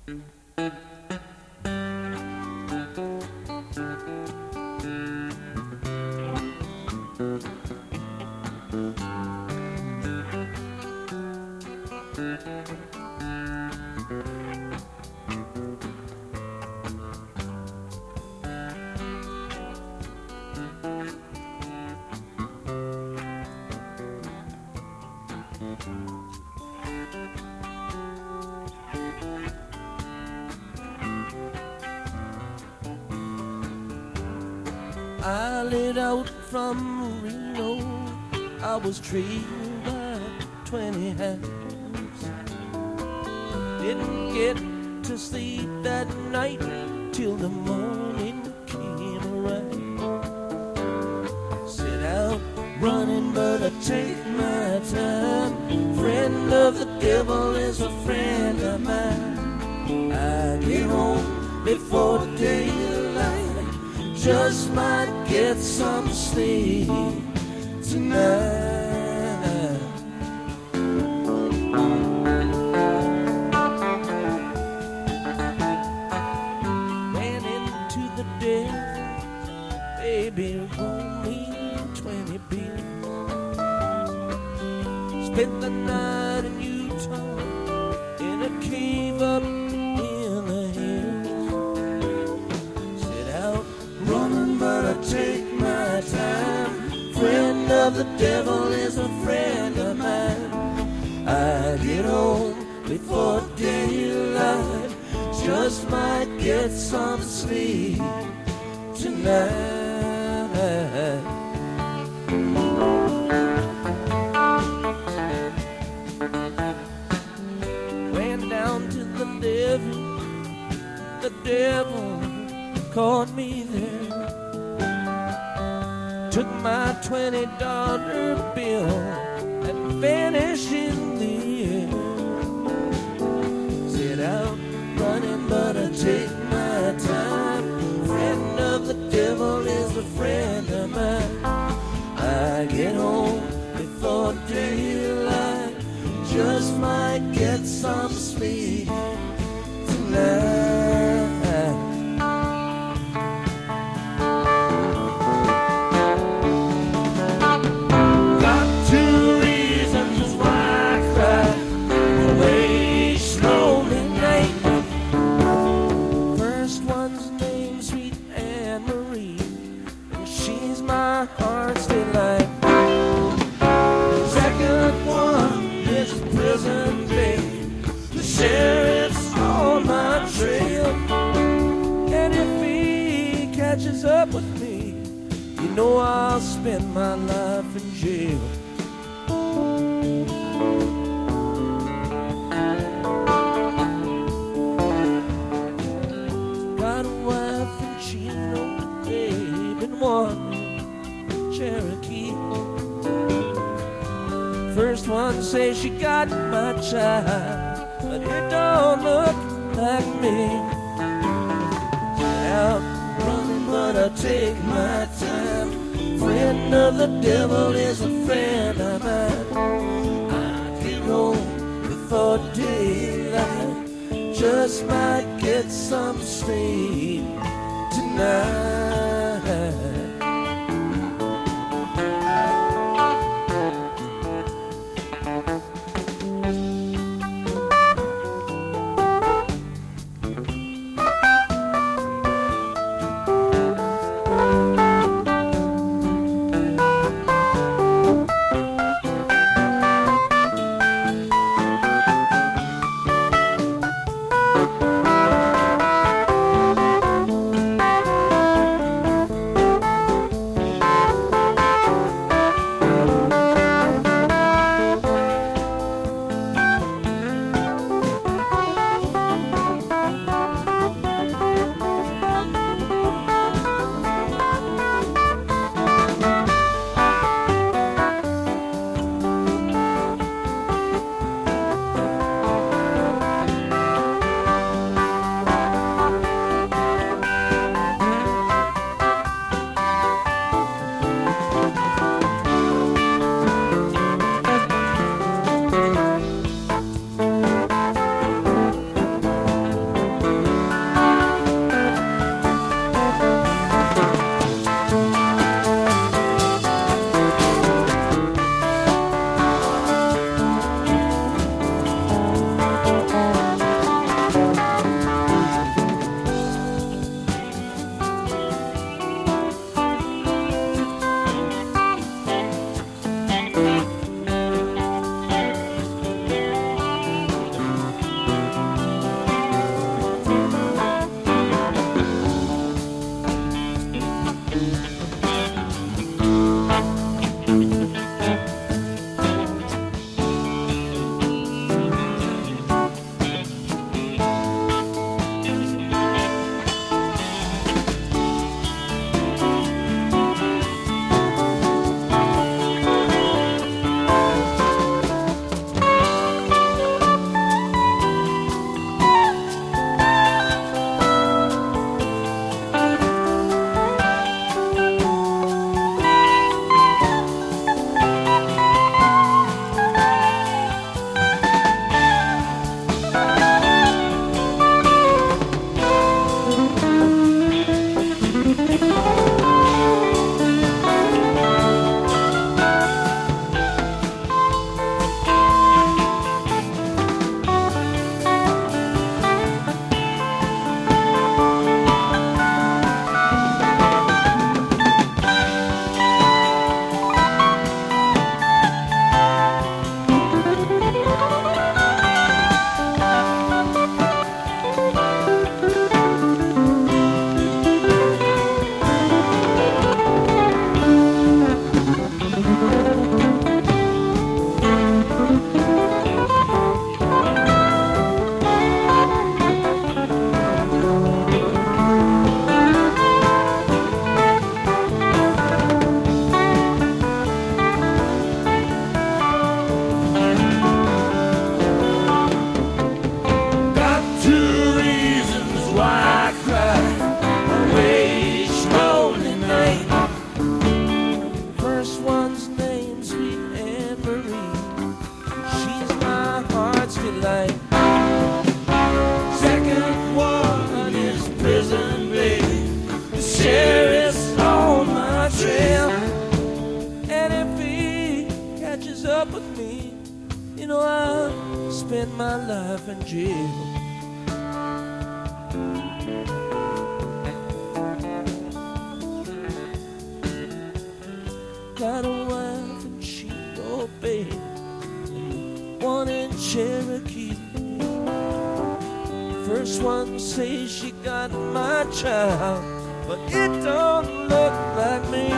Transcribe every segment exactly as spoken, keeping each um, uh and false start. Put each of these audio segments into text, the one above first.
I lit out from Reno. I was trailed by twenty hands. Didn't get to sleep that night till the morning came around. Set out running, but I take my time. Friend of the devil is a friend of mine. I get home before daylight. Just might get some sleep tonight. Ran into the desert, baby, only twenty beers. Spent the night in Utah in a cave up in the hills. Set out running, but I take my time. Friend of the devil is a friend of mine. I get home before daylight. Just might get some sleep tonight. Ran down to the levee. The devil caught me there. Took my twenty dollar bill and vanished in the air. Set out running, but I take my time. Friend of the devil is a friend of mine. I get home before daylight. Just might get some sleep tonight. Sheriff's on my trail, and if he catches up with me, you know I'll spend my life in jail. Got a wife in Chino, babe, and one Cherokee. First one says she got my child, but it don't look like me. Out running, but I take my time. Friend of the devil is a friend of mine. I get home before daylight. Just might get some sleep tonight. You know, I spent my life in jail. Got a wife and she obeyed, one in Cherokee. First one says she got my child, but it don't look like me.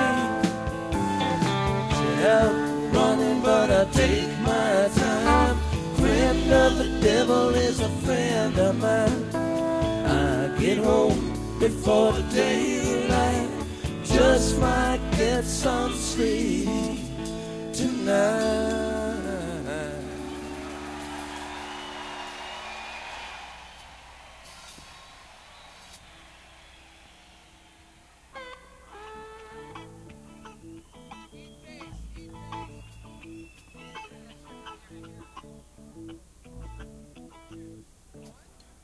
Said out running, but I take my time. Friend of the devil is a friend of mine. I get home before the daylight, just might get some sleep.